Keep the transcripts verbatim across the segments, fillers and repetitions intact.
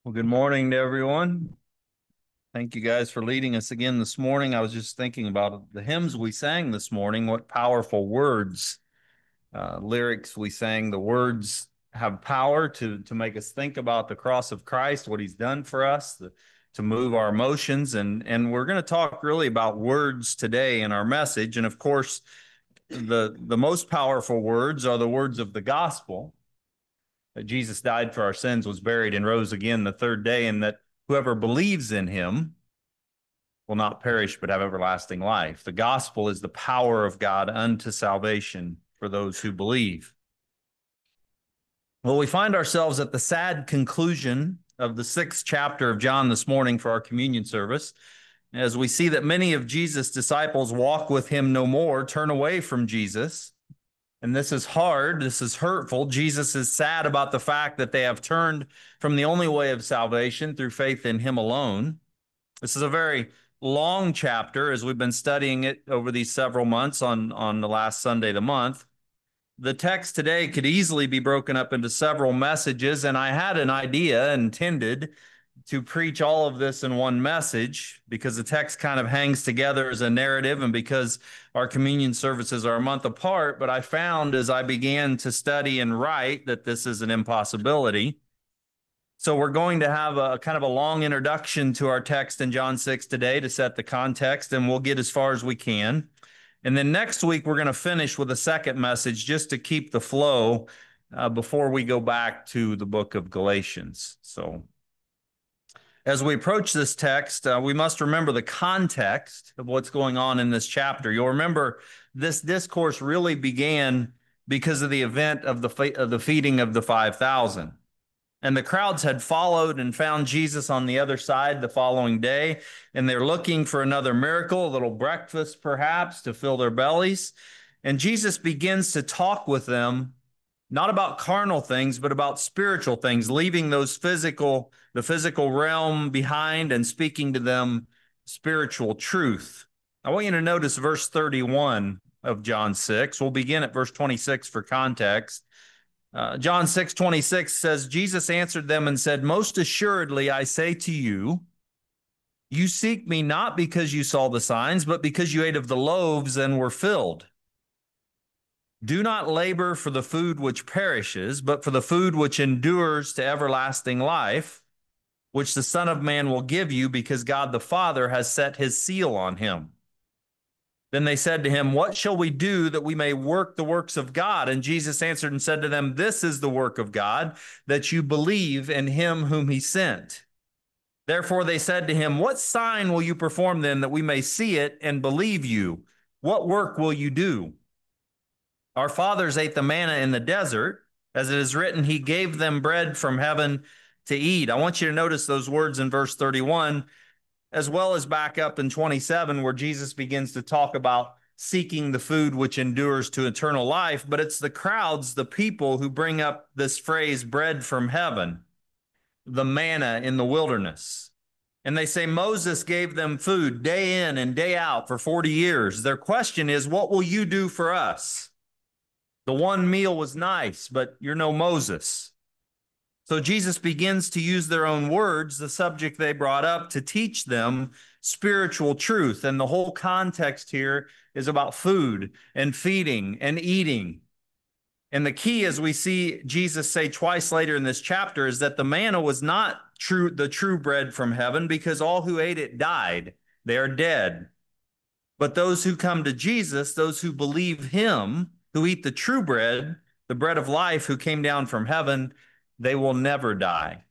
Well, good morning to everyone. Thank you guys for leading us again this morning. I was just thinking about the hymns we sang this morning. What powerful words, uh, lyrics we sang. The words have power to, to make us think about the cross of Christ, what he's done for us, the, to move our emotions. And, and we're going to talk really about words today in our message. And of course, the, the most powerful words are the words of the gospel, that Jesus died for our sins, was buried, and rose again the third day, and that whoever believes in him will not perish but have everlasting life. The gospel is the power of God unto salvation for those who believe. Well, we find ourselves at the sad conclusion of the sixth chapter of John this morning for our communion service, as we see that many of Jesus' disciples walk with him no more, turn away from Jesus. And this is hard. This is hurtful. Jesus is sad about the fact that they have turned from the only way of salvation through faith in him alone. This is a very long chapter as we've been studying it over these several months on, on the last Sunday of the month. The text today could easily be broken up into several messages, and I had an idea intended to preach all of this in one message because the text kind of hangs together as a narrative and because our communion services are a month apart. But I found as I began to study and write that this is an impossibility. So we're going to have a kind of a long introduction to our text in John six today to set the context, and we'll get as far as we can. And then next week, we're going to finish with a second message just to keep the flow uh, before we go back to the book of Galatians. So as we approach this text, uh, we must remember the context of what's going on in this chapter. You'll remember this discourse really began because of the event of the, of the feeding of the five thousand. And the crowds had followed and found Jesus on the other side the following day, and they're looking for another miracle, a little breakfast perhaps to fill their bellies. And Jesus begins to talk with them, not about carnal things, but about spiritual things, leaving those physical, the physical realm behind and speaking to them spiritual truth. I want you to notice verse thirty-one of John six. We'll begin at verse twenty-six for context. Uh, John six twenty-six says, Jesus answered them and said, most assuredly, I say to you, you seek me not because you saw the signs, but because you ate of the loaves and were filled. Do not labor for the food which perishes, but for the food which endures to everlasting life, which the Son of Man will give you, because God the Father has set his seal on him. Then they said to him, what shall we do that we may work the works of God? And Jesus answered and said to them, this is the work of God, that you believe in him whom he sent. Therefore they said to him, what sign will you perform then that we may see it and believe you? What work will you do? Our fathers ate the manna in the desert, as it is written, he gave them bread from heaven to eat. I want you to notice those words in verse thirty-one, as well as back up in twenty-seven, where Jesus begins to talk about seeking the food which endures to eternal life. But it's the crowds, the people, who bring up this phrase, bread from heaven, the manna in the wilderness. And they say Moses gave them food day in and day out for forty years. Their question is, what will you do for us? The one meal was nice, but you're no Moses. So Jesus begins to use their own words, the subject they brought up, to teach them spiritual truth. And the whole context here is about food and feeding and eating. And the key, as we see Jesus say twice later in this chapter, is that the manna was not true, the true bread from heaven, because all who ate it died. They are dead. But those who come to Jesus, those who believe him, who eat the true bread, the bread of life, who came down from heaven, they will never die.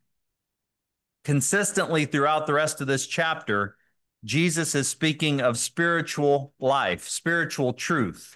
Consistently throughout the rest of this chapter, Jesus is speaking of spiritual life, spiritual truth,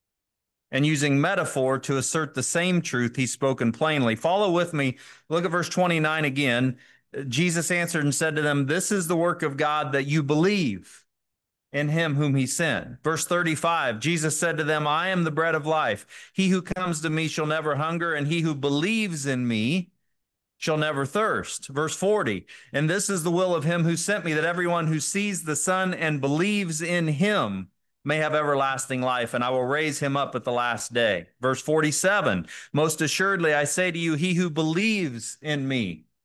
and using metaphor to assert the same truth he's spoken plainly. Follow with me. Look at verse twenty-nine again. Jesus answered and said to them, this is the work of God, that you believe in him whom he sent. Verse thirty-five, Jesus said to them, I am the bread of life. He who comes to me shall never hunger, and he who believes in me shall never thirst. Verse forty, and this is the will of him who sent me, that everyone who sees the Son and believes in him may have everlasting life, and I will raise him up at the last day. Verse forty-seven, most assuredly I say to you, he who believes in me,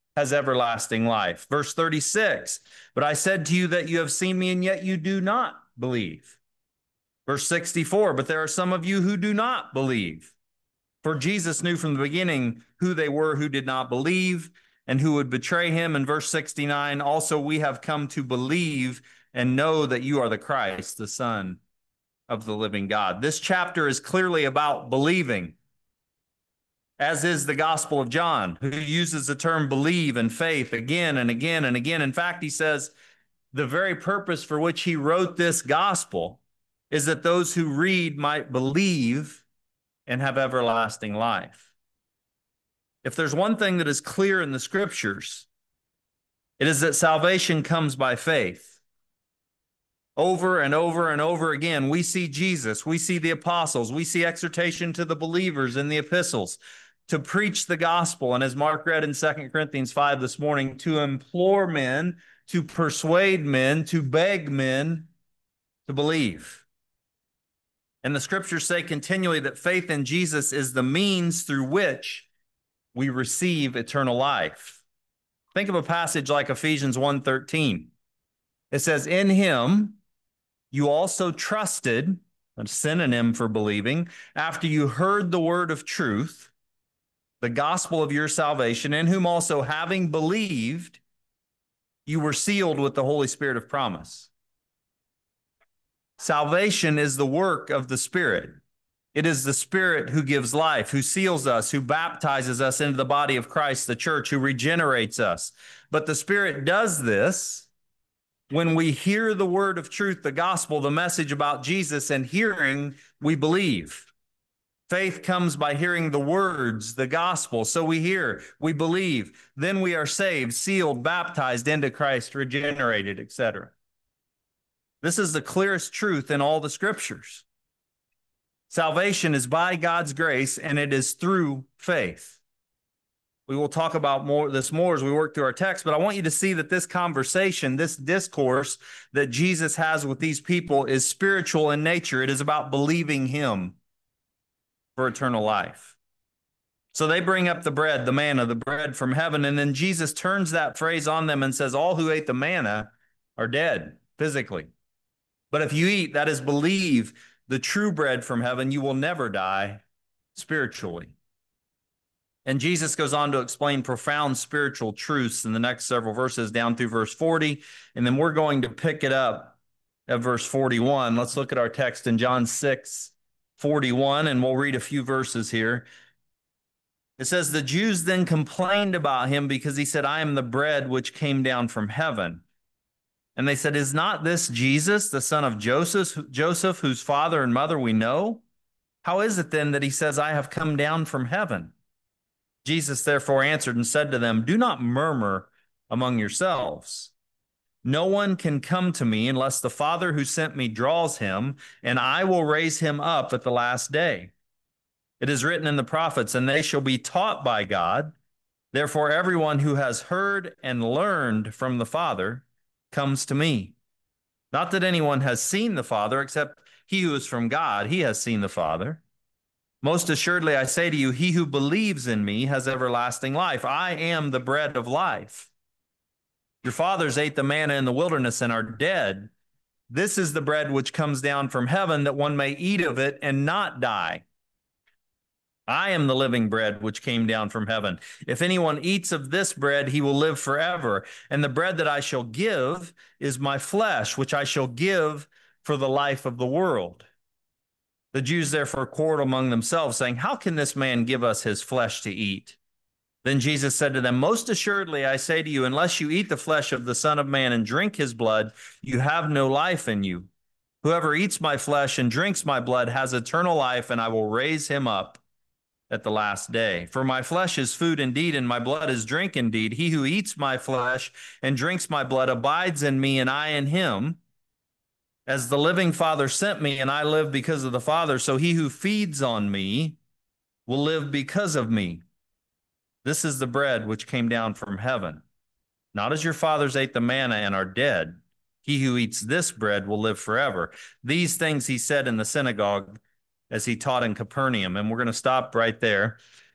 has everlasting life. Verse thirty-six, but I said to you that you have seen me and yet you do not believe. Verse sixty-four, but there are some of you who do not believe. For Jesus knew from the beginning who they were who did not believe and who would betray him. In verse sixty-nine, also we have come to believe and know that you are the Christ, the Son of the living God. This chapter is clearly about believing, as is the Gospel of John, who uses the term believe and faith again and again and again. In fact, he says the very purpose for which he wrote this gospel is that those who read might believe and have everlasting life. If there's one thing that is clear in the scriptures, it is that salvation comes by faith. Over and over and over again, we see Jesus, we see the apostles, we see exhortation to the believers in the epistles to preach the gospel. And as Mark read in Second Corinthians five this morning, to implore men, to persuade men, to beg men to believe. And the scriptures say continually that faith in Jesus is the means through which we receive eternal life. Think of a passage like Ephesians one thirteen. It says, in him you also trusted, a synonym for believing, after you heard the word of truth, the gospel of your salvation, in whom also having believed, you were sealed with the Holy Spirit of promise. Salvation is the work of the Spirit. It is the Spirit who gives life, who seals us, who baptizes us into the body of Christ, the church, who regenerates us. But the Spirit does this when we hear the word of truth, the gospel, the message about Jesus, and hearing, we believe. Faith comes by hearing the words, the gospel. So we hear, we believe, then we are saved, sealed, baptized into Christ, regenerated, et cetera. This is the clearest truth in all the scriptures. Salvation is by God's grace, and it is through faith. We will talk about more this more as we work through our text, but I want you to see that this conversation, this discourse that Jesus has with these people is spiritual in nature. It is about believing him for eternal life. So they bring up the bread, the manna, the bread from heaven, and then Jesus turns that phrase on them and says, all who ate the manna are dead physically. But if you eat, that is, believe the true bread from heaven, you will never die spiritually. And Jesus goes on to explain profound spiritual truths in the next several verses down through verse forty. And then we're going to pick it up at verse forty-one. Let's look at our text in John six forty-one, and we'll read a few verses here. It says, the Jews then complained about him because he said, I am the bread which came down from heaven. And they said, is not this Jesus, the son of Joseph, Joseph, whose father and mother we know? How is it then that he says, I have come down from heaven? Jesus therefore answered and said to them, do not murmur among yourselves. No one can come to me unless the Father who sent me draws him, and I will raise him up at the last day. It is written in the prophets, and they shall be taught by God. Therefore, everyone who has heard and learned from the Father comes to me. Not that anyone has seen the Father, except he who is from God, he has seen the Father. Most assuredly, I say to you, he who believes in me has everlasting life. I am the bread of life. Your fathers ate the manna in the wilderness and are dead. This is the bread which comes down from heaven, that one may eat of it and not die. I am the living bread which came down from heaven. If anyone eats of this bread, he will live forever. And the bread that I shall give is my flesh, which I shall give for the life of the world. The Jews therefore quarreled among themselves, saying, how can this man give us his flesh to eat? Then Jesus said to them, most assuredly, I say to you, unless you eat the flesh of the Son of Man and drink his blood, you have no life in you. Whoever eats my flesh and drinks my blood has eternal life, and I will raise him up at the last day. For my flesh is food indeed, and my blood is drink indeed. He who eats my flesh and drinks my blood abides in me, and I in him. As the living Father sent me, and I live because of the Father, so he who feeds on me will live because of me. This is the bread which came down from heaven. Not as your fathers ate the manna and are dead. He who eats this bread will live forever. These things he said in the synagogue as he taught in Capernaum. And we're going to stop right there.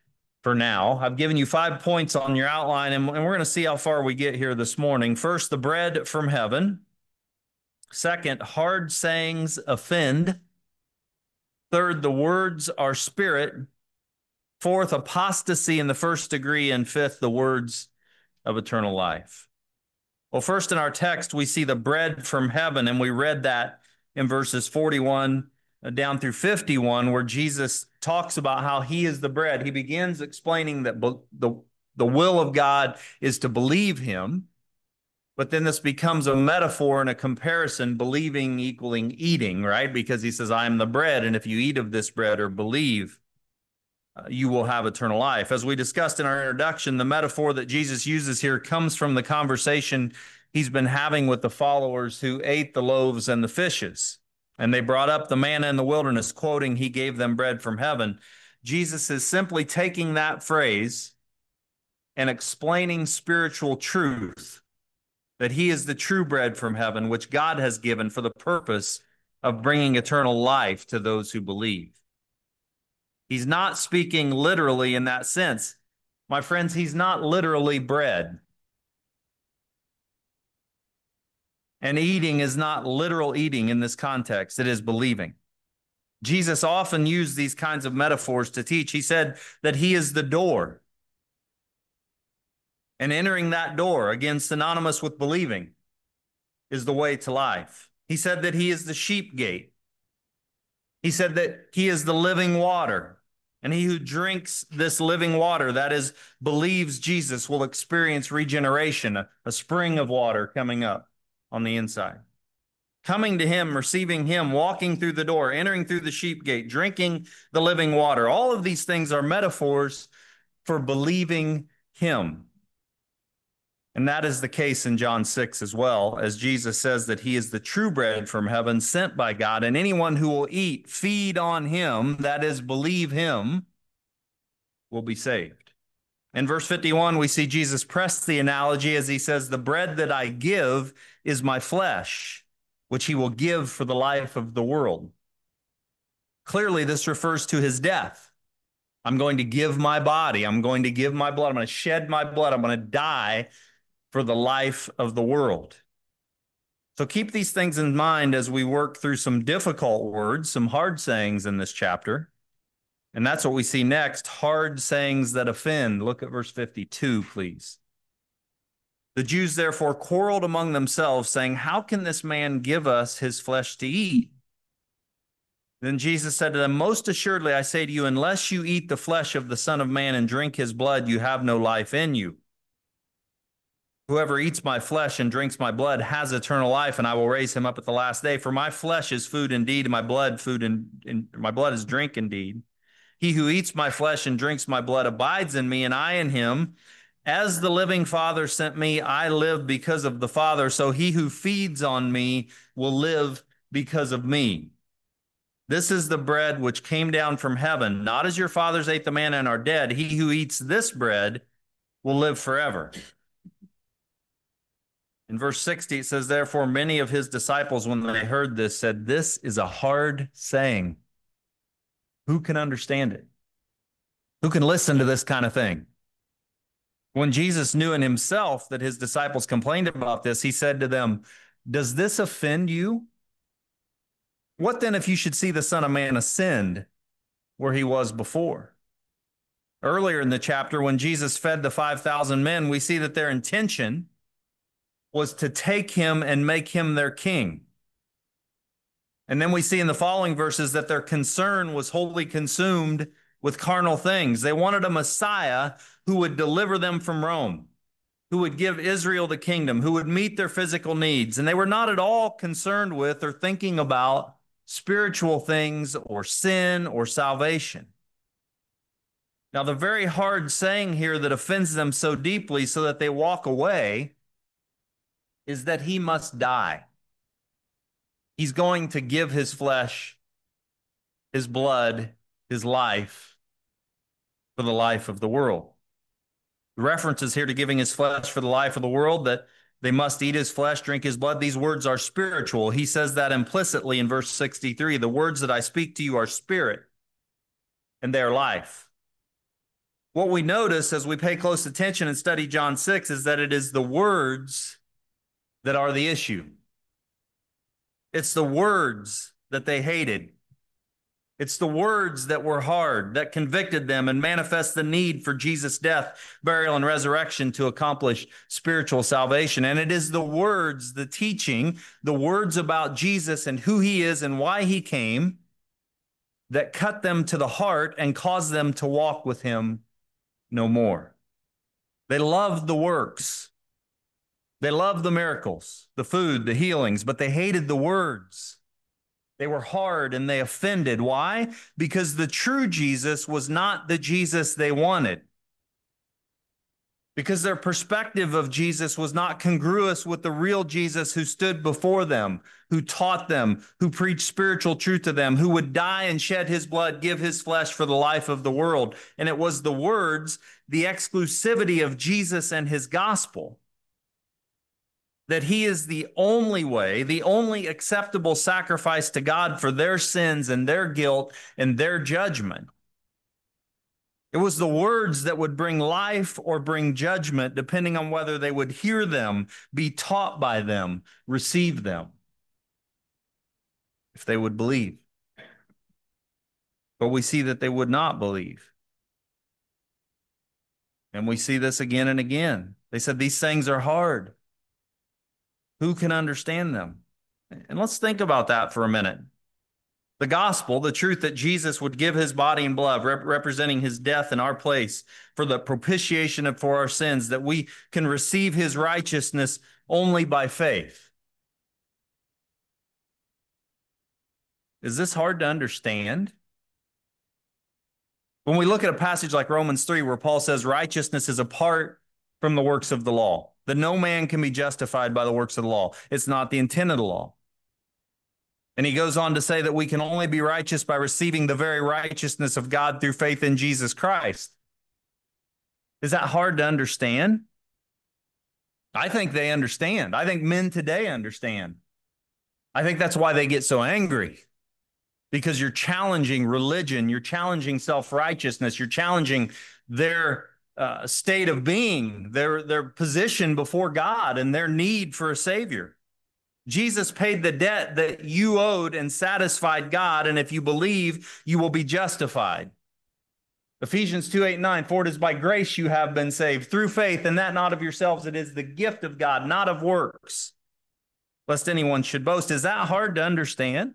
for now. I've given you five points on your outline, and, and we're going to see how far we get here this morning. First, the bread from heaven. Second, hard sayings offend. Third, the words are spirit. Fourth, apostasy in the first degree. And fifth, the words of eternal life. Well, first in our text, we see the bread from heaven, and we read that in verses forty-one down through fifty-one, where Jesus talks about how he is the bread. He begins explaining that the, the will of God is to believe him, but then this becomes a metaphor and a comparison, believing equaling eating, right? Because he says, I am the bread, and if you eat of this bread or believe, uh, you will have eternal life. As we discussed in our introduction, the metaphor that Jesus uses here comes from the conversation he's been having with the followers who ate the loaves and the fishes. And they brought up the manna in the wilderness, quoting, he gave them bread from heaven. Jesus is simply taking that phrase and explaining spiritual truth, that he is the true bread from heaven, which God has given for the purpose of bringing eternal life to those who believe. He's not speaking literally in that sense. My friends, he's not literally bread. And eating is not literal eating in this context. It is believing. Jesus often used these kinds of metaphors to teach. He said that he is the door. And entering that door, again, synonymous with believing, is the way to life. He said that he is the sheep gate. He said that he is the living water. And he who drinks this living water, that is, believes Jesus, will experience regeneration, a, a spring of water coming up on the inside. Coming to him, receiving him, walking through the door, entering through the sheep gate, drinking the living water. All of these things are metaphors for believing him. And that is the case in John six as well, as Jesus says that he is the true bread from heaven sent by God, and anyone who will eat, feed on him, that is, believe him, will be saved. In verse fifty-one, we see Jesus press the analogy as he says, the bread that I give is my flesh, which he will give for the life of the world. Clearly, this refers to his death. I'm going to give my body. I'm going to give my blood. I'm going to shed my blood. I'm going to die for the life of the world. So keep these things in mind as we work through some difficult words, some hard sayings in this chapter. And that's what we see next, hard sayings that offend. Look at verse fifty-two, please. The Jews therefore quarreled among themselves, saying, how can this man give us his flesh to eat? Then Jesus said to them, most assuredly I say to you, unless you eat the flesh of the Son of Man and drink his blood, you have no life in you. Whoever eats my flesh and drinks my blood has eternal life, and I will raise him up at the last day. For my flesh is food indeed, and my blood food and, and my blood is drink indeed. He who eats my flesh and drinks my blood abides in me, and I in him. As the living Father sent me, I live because of the Father. So he who feeds on me will live because of me. This is the bread which came down from heaven, not as your fathers ate the manna and are dead. He who eats this bread will live forever. In verse sixty, it says, therefore, many of his disciples, when they heard this, said, this is a hard saying. Who can understand it? Who can listen to this kind of thing? When Jesus knew in himself that his disciples complained about this, he said to them, does this offend you? What then if you should see the Son of Man ascend where he was before? Earlier in the chapter, when Jesus fed the five thousand men, we see that their intention was to take him and make him their king. And then we see in the following verses that their concern was wholly consumed with carnal things. They wanted a Messiah who would deliver them from Rome, who would give Israel the kingdom, who would meet their physical needs. And they were not at all concerned with or thinking about spiritual things or sin or salvation. Now, the very hard saying here that offends them so deeply so that they walk away is that he must die. He's going to give his flesh, his blood, his life for the life of the world. The reference is here to giving his flesh for the life of the world, that they must eat his flesh, drink his blood. These words are spiritual. He says that implicitly in verse sixty-three. The words that I speak to you are spirit, and they are life. what we notice as we pay close attention and study John six is that it is the words that are the issue. It's the words that they hated. It's the words that were hard, that convicted them and manifest the need for Jesus' death, burial, and resurrection to accomplish spiritual salvation. And it is the words, the teaching, the words about Jesus and who he is and why he came that cut them to the heart and caused them to walk with him no more. They loved the works. They loved the miracles, the food, the healings, but they hated the words. They were hard and they offended. Why? Because the true Jesus was not the Jesus they wanted. Because their perspective of Jesus was not congruous with the real Jesus who stood before them, who taught them, who preached spiritual truth to them, who would die and shed his blood, give his flesh for the life of the world. And it was the words, the exclusivity of Jesus and his gospel, that he is the only way, the only acceptable sacrifice to God for their sins and their guilt and their judgment. It was the words that would bring life or bring judgment, depending on whether they would hear them, be taught by them, receive them, if they would believe. But we see that they would not believe. And we see this again and again. They said, these things are hard. Who can understand them? And let's think about that for a minute. The gospel, the truth that Jesus would give his body and blood, rep- representing his death in our place for the propitiation of for our sins, that we can receive his righteousness only by faith. Is this hard to understand? When we look at a passage like Romans three, where Paul says righteousness is apart from the works of the law, that no man can be justified by the works of the law. It's not the intent of the law. And he goes on to say that we can only be righteous by receiving the very righteousness of God through faith in Jesus Christ. Is that hard to understand? I think they understand. I think men today understand. I think that's why they get so angry. Because you're challenging religion, you're challenging self-righteousness, you're challenging their uh, state of being, their, their position before God and their need for a Savior. Jesus paid the debt that you owed and satisfied God, and if you believe, you will be justified. Ephesians two, eight, nine, for it is by grace you have been saved, through faith, and that not of yourselves, it is the gift of God, not of works, lest anyone should boast. Is that hard to understand?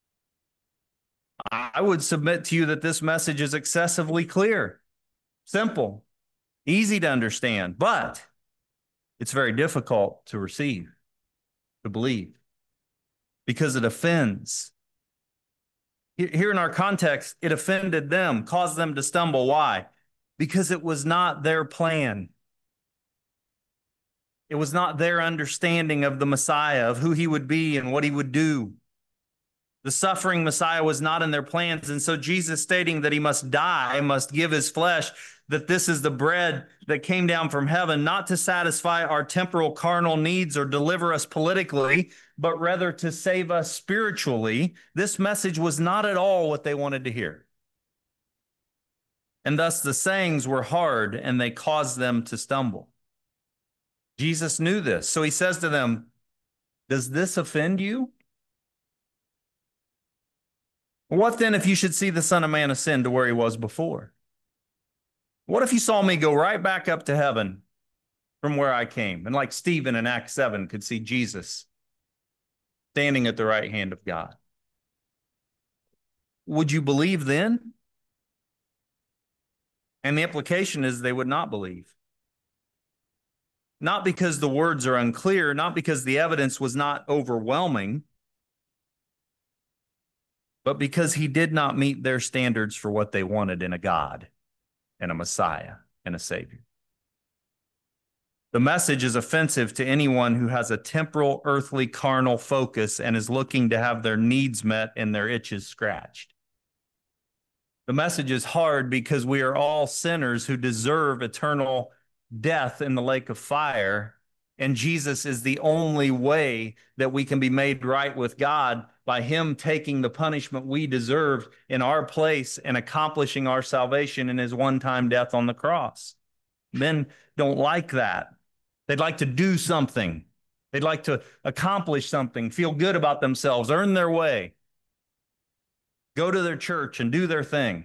I would submit to you that this message is excessively clear, simple, easy to understand, but it's very difficult to receive, to believe, because it offends. Here in our context, it offended them, caused them to stumble. Why? Because it was not their plan. It was not their understanding of the Messiah, of who he would be and what he would do. The suffering Messiah was not in their plans. And so Jesus stating that he must die, must give his flesh, that this is the bread that came down from heaven, not to satisfy our temporal carnal needs or deliver us politically, but rather to save us spiritually. This message was not at all what they wanted to hear. And thus the sayings were hard and they caused them to stumble. Jesus knew this. So he says to them, does this offend you? What then if you should see the Son of Man ascend to where he was before? What if you saw me go right back up to heaven from where I came? And like Stephen in Acts seven could see Jesus standing at the right hand of God. Would you believe then? And the implication is they would not believe. Not because the words are unclear, not because the evidence was not overwhelming, but because he did not meet their standards for what they wanted in a God and a Messiah and a Savior. The message is offensive to anyone who has a temporal, earthly, carnal focus and is looking to have their needs met and their itches scratched. The message is hard because we are all sinners who deserve eternal death in the lake of fire, And Jesus is the only way that we can be made right with God, by him taking the punishment we deserved in our place and accomplishing our salvation in his one-time death on the cross. Men don't like that. They'd like to do something. They'd like to accomplish something, feel good about themselves, earn their way, go to their church and do their thing.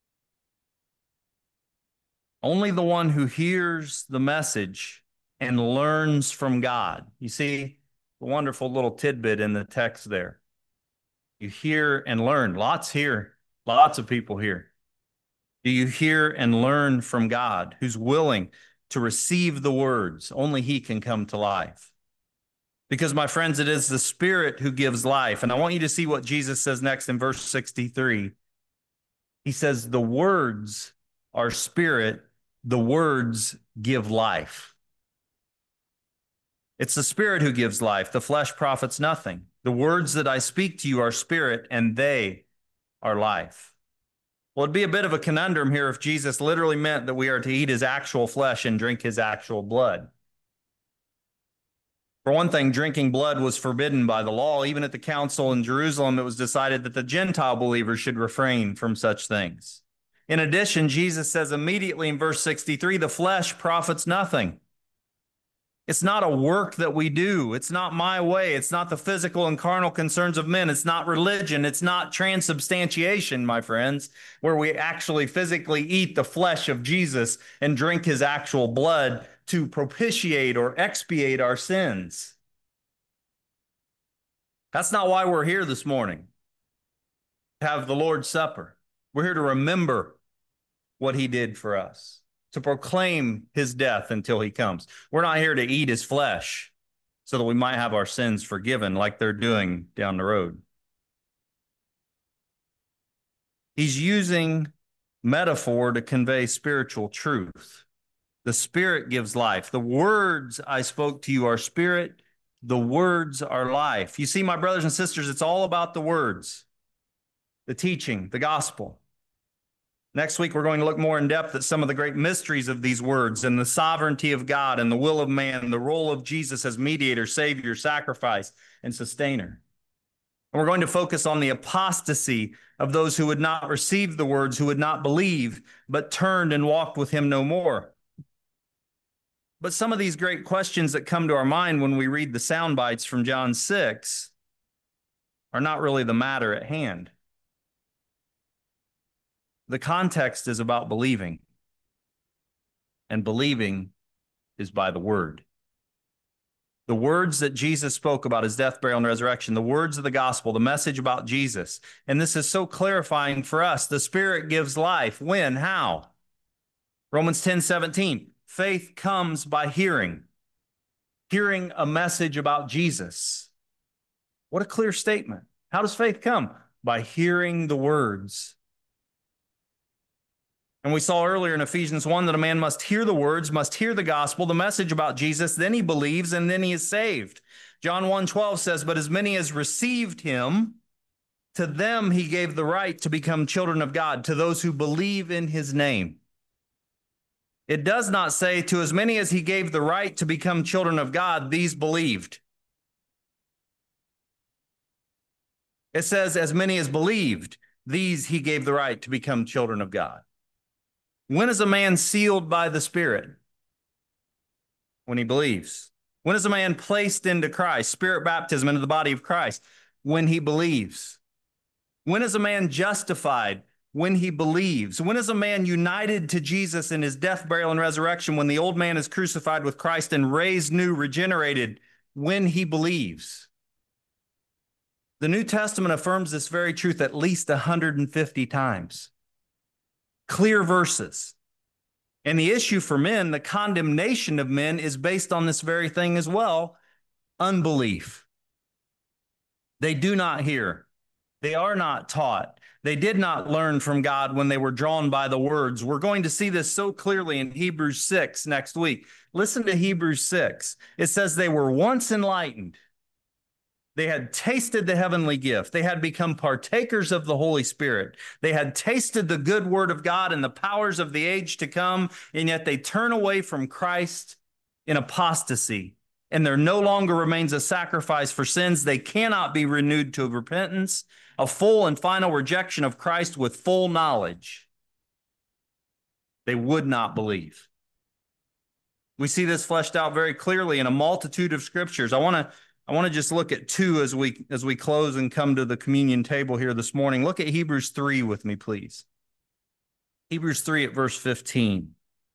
Only the one who hears the message and learns from God. You see the wonderful little tidbit in the text there. You hear and learn. Lots here. Lots of people here. Do you hear and learn from God, who's willing to receive the words? Only he can come to life. Because, my friends, it is the Spirit who gives life. And I want you to see what Jesus says next in verse sixty-three. He says, the words are spirit, the words give life. It's the Spirit who gives life. The flesh profits nothing. The words that I speak to you are spirit, and they are life. Well, it'd be a bit of a conundrum here if Jesus literally meant that we are to eat his actual flesh and drink his actual blood. For one thing, drinking blood was forbidden by the law. Even at the council in Jerusalem, it was decided that the Gentile believers should refrain from such things. In addition, Jesus says immediately in verse sixty-three, the flesh profits nothing. It's not a work that we do. It's not my way. It's not the physical and carnal concerns of men. It's not religion. It's not transubstantiation, my friends, where we actually physically eat the flesh of Jesus and drink his actual blood to propitiate or expiate our sins. That's not why we're here this morning, to have the Lord's Supper. We're here to remember what he did for us, to proclaim his death until he comes. We're not here to eat his flesh so that we might have our sins forgiven like they're doing down the road. He's using metaphor to convey spiritual truth. The Spirit gives life. The words I spoke to you are spirit. The words are life. You see, my brothers and sisters, it's all about the words, the teaching, the gospel. Next week, we're going to look more in depth at some of the great mysteries of these words and the sovereignty of God and the will of man, the role of Jesus as mediator, savior, sacrifice, and sustainer. And we're going to focus on the apostasy of those who would not receive the words, who would not believe, but turned and walked with him no more. But some of these great questions that come to our mind when we read the sound bites from John six are not really the matter at hand. The context is about believing, and believing is by the word. The words that Jesus spoke about his death, burial, and resurrection, the words of the gospel, the message about Jesus. And this is so clarifying for us. The Spirit gives life. When? How? Romans ten seventeen. Faith comes by hearing. Hearing a message about Jesus. What a clear statement. How does faith come? By hearing the words. And we saw earlier in Ephesians one that a man must hear the words, must hear the gospel, the message about Jesus, then he believes, and then he is saved. John one twelve says, but as many as received him, to them he gave the right to become children of God, to those who believe in his name. It does not say, to as many as he gave the right to become children of God, these believed. It says, as many as believed, these he gave the right to become children of God. When is a man sealed by the Spirit? When he believes. When is a man placed into Christ, Spirit baptism into the body of Christ? When he believes. When is a man justified? When he believes. When is a man united to Jesus in his death, burial, and resurrection? When the old man is crucified with Christ and raised new, regenerated. When he believes. The New Testament affirms this very truth at least one hundred fifty times. Clear verses. And the issue for men, the condemnation of men, is based on this very thing as well, unbelief. They do not hear. They are not taught. They did not learn from God when they were drawn by the words. We're going to see this so clearly in Hebrews six next week. Listen to Hebrews six. It says they were once enlightened. They had tasted the heavenly gift. They had become partakers of the Holy Spirit. They had tasted the good word of God and the powers of the age to come, and yet they turn away from Christ in apostasy, and there no longer remains a sacrifice for sins, they cannot be renewed to repentance, a full and final rejection of Christ with full knowledge. They would not believe. We see this fleshed out very clearly in a multitude of scriptures. I want to I want to just look at two as we as we close and come to the communion table here this morning. Look at Hebrews three with me, please. Hebrews three at verse fifteen.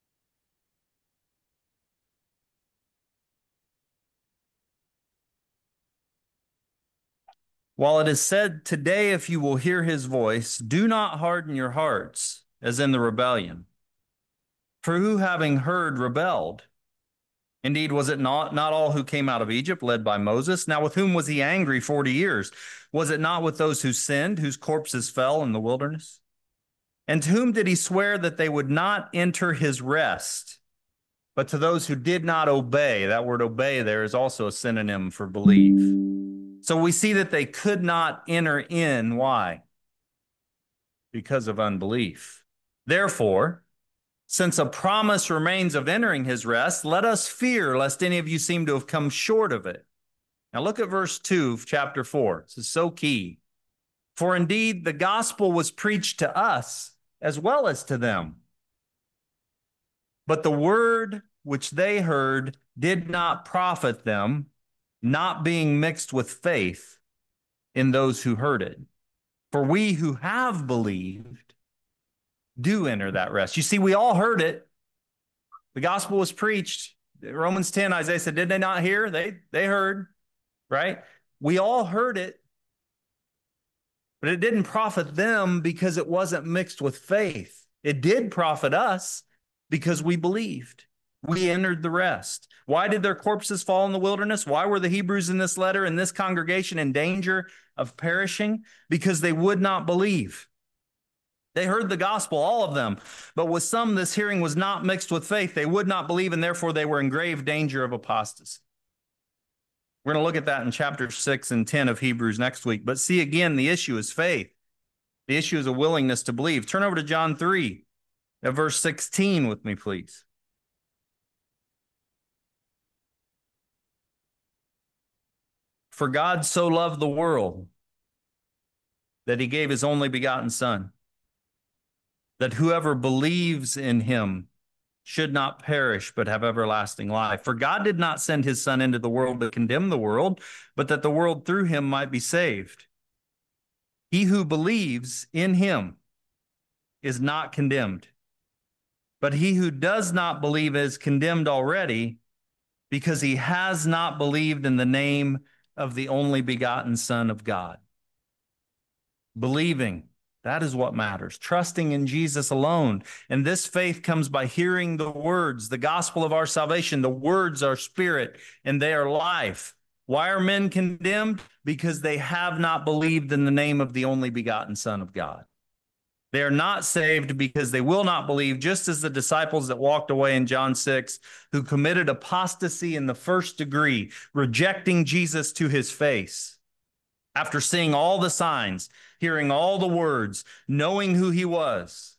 While it is said, today, if you will hear his voice, do not harden your hearts, as in the rebellion. For who, having heard, rebelled? Indeed, was it not, not all who came out of Egypt led by Moses? Now, with whom was he angry forty years? Was it not with those who sinned, whose corpses fell in the wilderness? And to whom did he swear that they would not enter his rest? But to those who did not obey. That word obey there is also a synonym for believe. So we see that they could not enter in. Why? Because of unbelief. Therefore, since a promise remains of entering his rest, let us fear lest any of you seem to have come short of it. Now look at verse two of chapter four. This is so key. For indeed, the gospel was preached to us as well as to them. But the word which they heard did not profit them, not being mixed with faith in those who heard it. For we who have believed do enter that rest. You see, we all heard it. The gospel was preached. Romans ten, Isaiah said, did they not hear? They, they heard, right? We all heard it, but it didn't profit them because it wasn't mixed with faith. It did profit us because we believed. We entered the rest. Why did their corpses fall in the wilderness? Why were the Hebrews in this letter, in this congregation, in danger of perishing? Because they would not believe. They heard the gospel, all of them, but with some this hearing was not mixed with faith. They would not believe, and therefore they were in grave danger of apostasy. We're going to look at that in chapter six and ten of Hebrews next week. But see, again, the issue is faith. The issue is a willingness to believe. Turn over to John three, at verse sixteen with me, please. For God so loved the world that he gave his only begotten Son, that whoever believes in him should not perish, but have everlasting life. For God did not send his Son into the world to condemn the world, but that the world through him might be saved. He who believes in him is not condemned, but he who does not believe is condemned already, because he has not believed in the name of the only begotten Son of God. Believing, that is what matters. Trusting in Jesus alone. And this faith comes by hearing the words, the gospel of our salvation. The words are spirit and they are life. Why are men condemned? Because they have not believed in the name of the only begotten Son of God. They are not saved because they will not believe, just as the disciples that walked away in John six, who committed apostasy in the first degree, rejecting Jesus to his face. After seeing all the signs, hearing all the words, knowing who he was.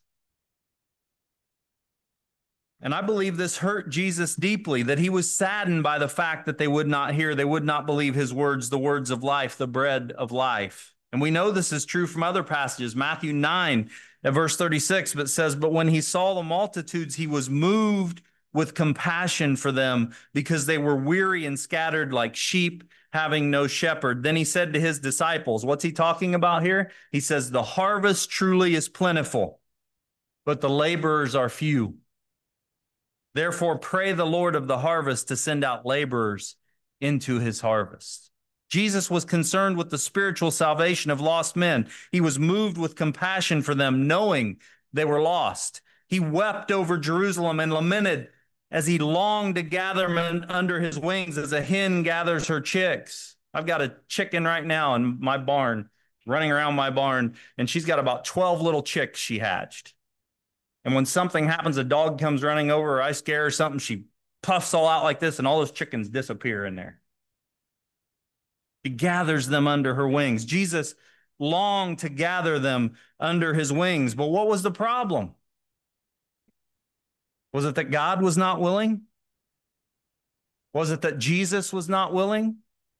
And I believe this hurt Jesus deeply, that he was saddened by the fact that they would not hear, they would not believe his words, the words of life, the bread of life. And we know this is true from other passages. Matthew nine, at verse thirty-six, but says, but when he saw the multitudes, he was moved with compassion for them because they were weary and scattered like sheep having no shepherd. Then he said to his disciples, what's he talking about here? He says, the harvest truly is plentiful, but the laborers are few. Therefore, pray the Lord of the harvest to send out laborers into his harvest. Jesus was concerned with the spiritual salvation of lost men. He was moved with compassion for them, knowing they were lost. He wept over Jerusalem and lamented as he longed to gather them under his wings as a hen gathers her chicks. I've got a chicken right now in my barn, running around my barn, and she's got about twelve little chicks she hatched. And when something happens, a dog comes running over, or I scare her or something, she puffs all out like this, and all those chickens disappear in there. He gathers them under her wings. Jesus longed to gather them under his wings. But what was the problem? Was it that God was not willing? Was it that Jesus was not willing?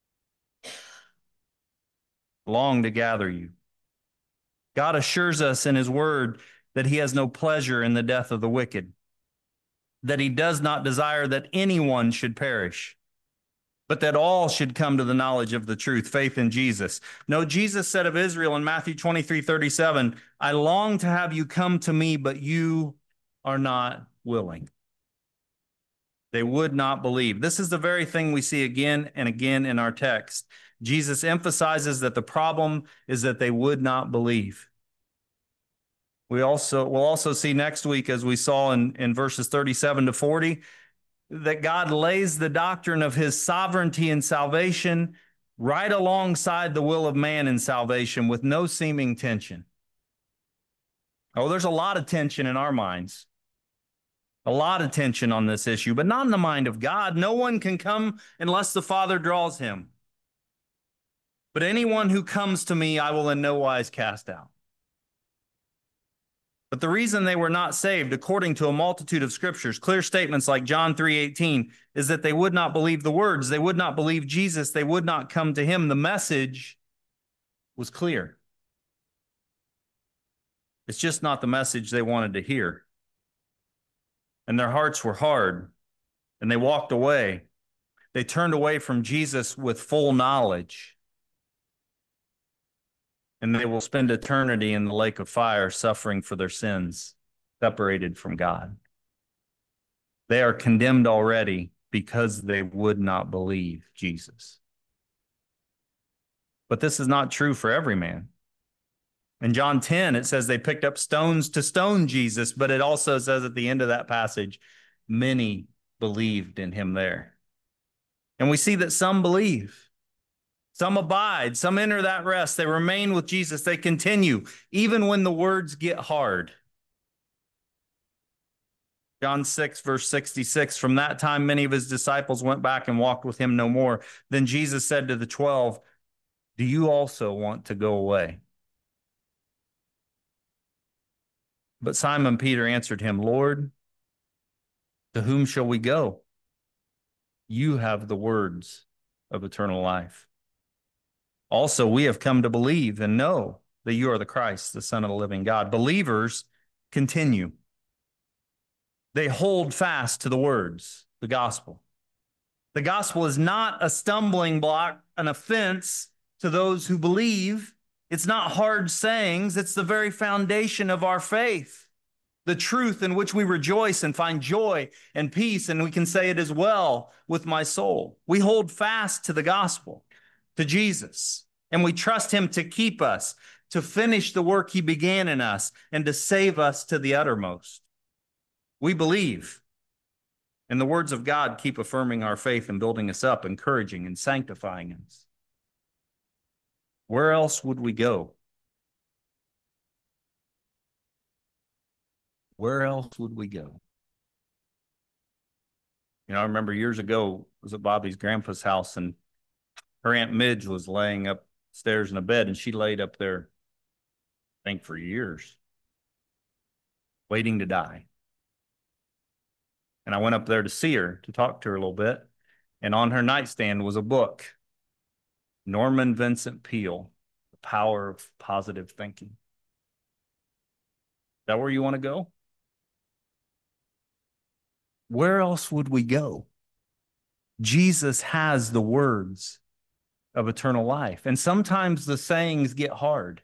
Long to gather you. God assures us in his word that he has no pleasure in the death of the wicked, that he does not desire that anyone should perish, but that all should come to the knowledge of the truth, faith in Jesus. No, Jesus said of Israel in Matthew twenty-three thirty-seven, I long to have you come to me, but you are not willing. They would not believe. This is the very thing we see again and again in our text. Jesus emphasizes that the problem is that they would not believe. We also, we'll also see next week, as we saw in, in verses thirty-seven to forty, that God lays the doctrine of his sovereignty and salvation right alongside the will of man in salvation with no seeming tension. Oh, there's a lot of tension in our minds. A lot of tension on this issue, but not in the mind of God. No one can come unless the Father draws him. But anyone who comes to me, I will in no wise cast out. But the reason they were not saved, according to a multitude of scriptures, clear statements like John three eighteen, is that they would not believe the words. They would not believe Jesus. They would not come to him. The message was clear. It's just not the message they wanted to hear. And their hearts were hard, and they walked away. They turned away from Jesus with full knowledge. And they will spend eternity in the lake of fire, suffering for their sins, separated from God. They are condemned already because they would not believe Jesus. But this is not true for every man. In John ten, it says they picked up stones to stone Jesus, but it also says at the end of that passage, many believed in him there. And we see that some believe, some abide, some enter that rest. They remain with Jesus. They continue, even when the words get hard. John six, verse sixty-six, from that time, many of his disciples went back and walked with him no more. Then Jesus said to the twelve, do you also want to go away? But Simon Peter answered him, Lord, to whom shall we go? You have the words of eternal life. Also, we have come to believe and know that you are the Christ, the Son of the living God. Believers continue. They hold fast to the words, the gospel. The gospel is not a stumbling block, an offense to those who believe. It's not hard sayings. It's the very foundation of our faith, the truth in which we rejoice and find joy and peace, and we can say it as well with my soul. We hold fast to the gospel, to Jesus, and we trust him to keep us, to finish the work he began in us, and to save us to the uttermost. We believe, and the words of God keep affirming our faith and building us up, encouraging and sanctifying us. Where else would we go? Where else would we go? You know, I remember years ago, I was at Bobby's grandpa's house, and her Aunt Midge was laying upstairs in a bed, and she laid up there, I think, for years, waiting to die. And I went up there to see her, to talk to her a little bit, and on her nightstand was a book, Norman Vincent Peale, The Power of Positive Thinking. Is that where you want to go? Where else would we go? Jesus has the words of eternal life. And sometimes the sayings get hard.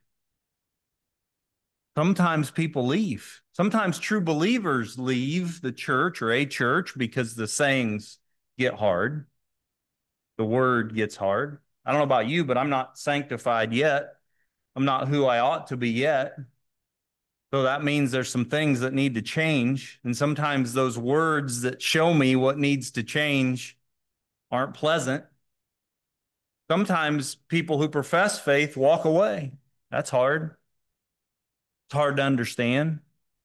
Sometimes people leave. Sometimes true believers leave the church or a church because the sayings get hard. The word gets hard. I don't know about you, but I'm not sanctified yet. I'm not who I ought to be yet. So that means there's some things that need to change. And sometimes those words that show me what needs to change aren't pleasant. Sometimes people who profess faith walk away. That's hard. It's hard to understand.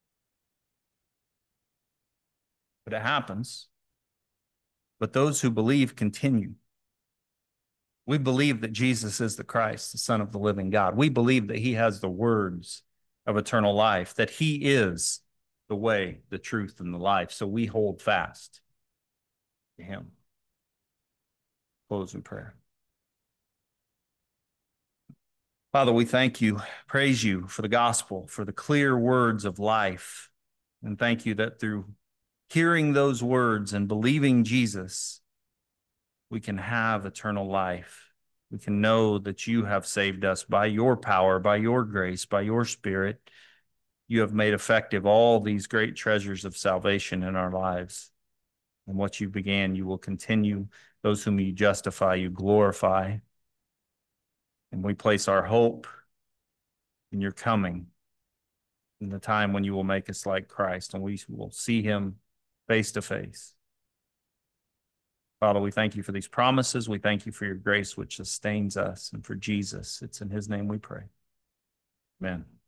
But it happens. But those who believe continue. We believe that Jesus is the Christ, the Son of the living God. We believe that he has the words of eternal life, that he is the way, the truth, and the life. So we hold fast to him. Close in prayer. Father, we thank you, praise you for the gospel, for the clear words of life. And thank you that through hearing those words and believing Jesus, we can have eternal life. We can know that you have saved us by your power, by your grace, by your spirit. You have made effective all these great treasures of salvation in our lives. And what you began, you will continue. Those whom you justify, you glorify. And we place our hope in your coming, in the time when you will make us like Christ and we will see him face to face. Father, we thank you for these promises. We thank you for your grace, which sustains us, and for Jesus. It's in his name we pray. Amen.